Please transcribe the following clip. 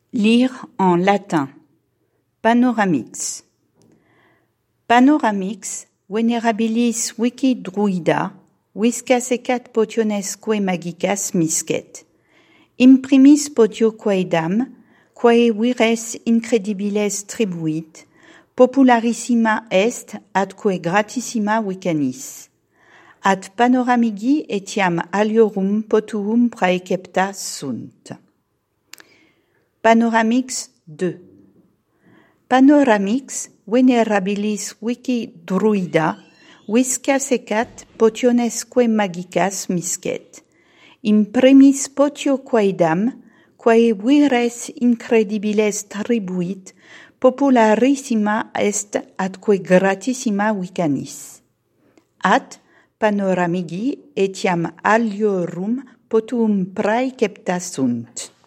Lire en latin. Panoramix. Panoramix venerabilis vici druida, viscasecat potionesque magicas miscet. Imprimis potio quaedam, quae vires incredibiles tribuit, popularissima est atque gratissima vicanis. Ad panoramigi etiam aliorum potuum praecepta sunt. Panoramix 2. Panoramix venerabilis vici druida, viscasecat potionesque magicas miscet. Imprimis potio quaedam, quae vires incredibiles tribuit, popularissima est atque gratissima vicanis. Ad panoramigi etiam aliorum potuum praecepta sunt.